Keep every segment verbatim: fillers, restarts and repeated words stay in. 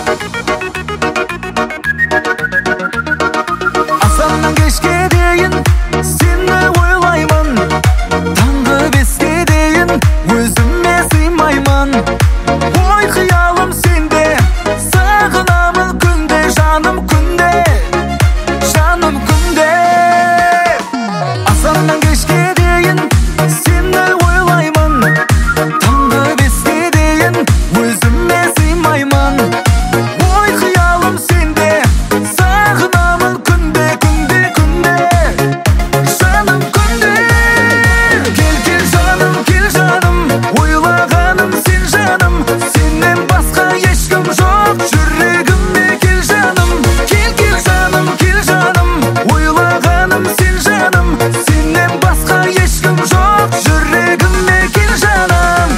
Asаннан кешке дейін сені ойлаймын, таңғы беске дейін өзіме сыймаймын. Ой, қиялым сенде, сағынамын күнде, жаным күнде, жаным күнде. Асаннан кешке дейін сені ойлаймын, таңғы беске дейін өзіме сыймаймын. Ой, қиялым сенде, сағынамын күнде, күнде, күнде, жаным күнде. Кел, кел жаным, кел жаным, ойлағаным сен жаным, сеннен басқа ешкім жоқ жүрегімде. Кел жаным, кел, кел жаным, кел жаным, ойлағаным сен жаным, сеннен басқа ешкім жоқ жүрегімде. Кел жаным.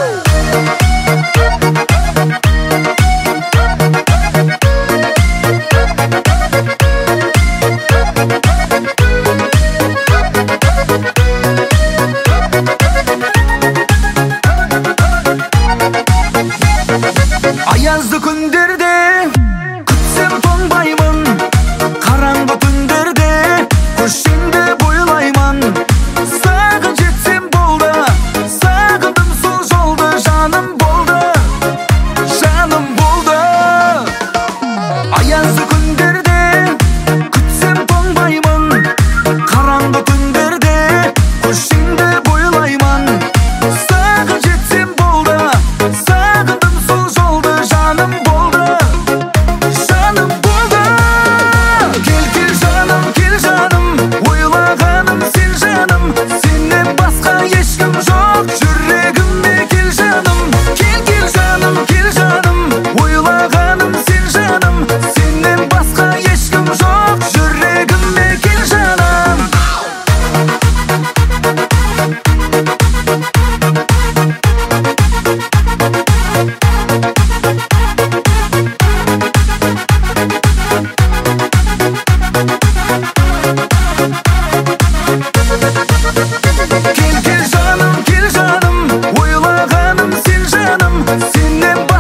Аязды күндерде күтсем тоңбаймын, қараңғы түндерде көшеңді бойлаймын. Саған жетсем болды, сағындым сол жолды, жаным болды, жаным болды. Аязды күндерде күтсем тоңбаймын, қараңғы түндерде көшеңді бойлаймын. Саған жетсем болды, сағындым сол жолды, жаным болды, жаным болды. Кел, кел жаным, кел жаным, ойлағаным сен жаным, сеннен басқа ешкім жоқ жүрегімде. Кел жаным, кел, кел жаным, кел жаным, ойлағаным сен жаным, сеннен басқа ешкім жоқ жүрегімде. Кел жаным. Кел, кел жаным, кел жаным, ойлағаным сен жаным, сеннен